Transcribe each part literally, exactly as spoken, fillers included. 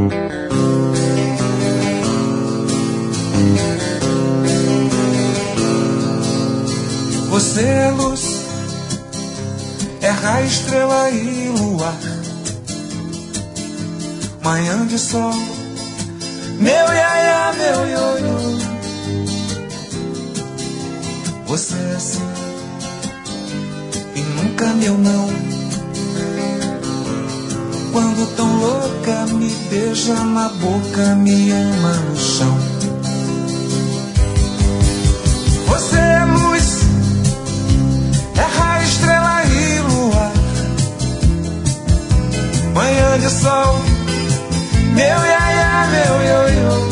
Você é luz, é raio, estrela e luar, manhã de sol, meu iaia, meu ioiô. Você é assim e nunca meu não. Quando tão louca me beija na boca, me ama no chão. Você é luz, é raio, estrela e luar, manhã de sol, meu iaia, meu ioiô.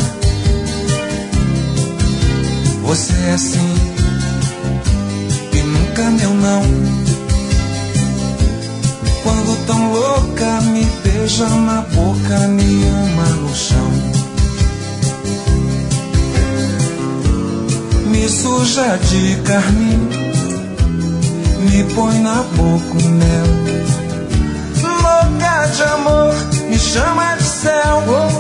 Você é assim e nunca meu não. Quando tão louca me beija na boca, me ama no chão. Me suja de carmim, me põe na boca o mel. Louca de amor, me chama de céu.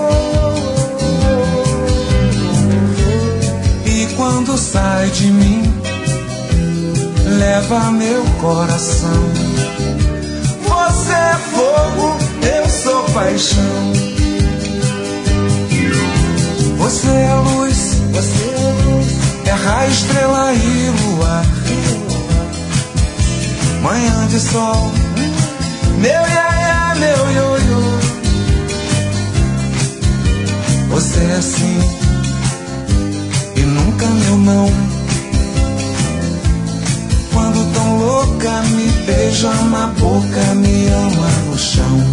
E quando sai de mim, leva meu coração. Você é fogo, eu sou paixão. Você é luz, você é luz, é raio, estrela e luar, manhã de sol, meu iaia, meu ioiô. Você é assim e nunca meu não. Quando tão louca me beija na boca, me ama no chão.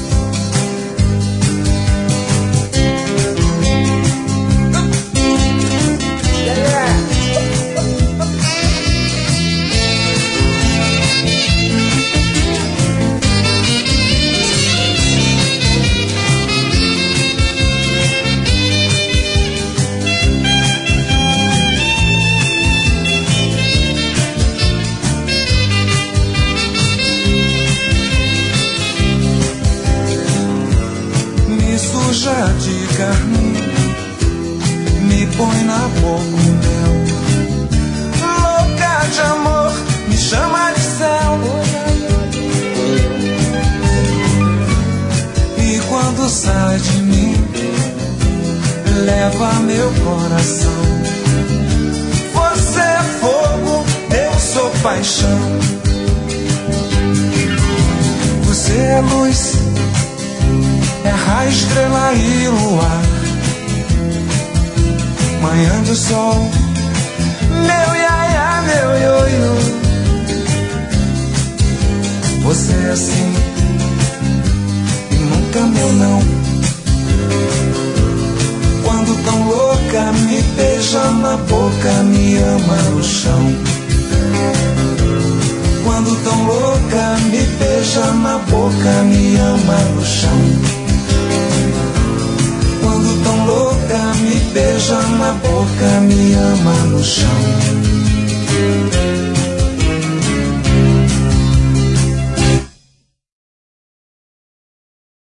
De carmim, me põe na boca o mel. Louca de amor, me chama de céu. E quando sai de mim, leva meu coração. Você é fogo, eu sou paixão. Você é luz, é raio, estrela e luar, manhã de sol, meu iaia, meu ioiô. Você é assim e nunca meu não. Quando tão louca me beija na boca, me ama no chão. Quando tão louca me beija na boca, me ama no chão. Quando tão louca me beija na boca, me ama no chão.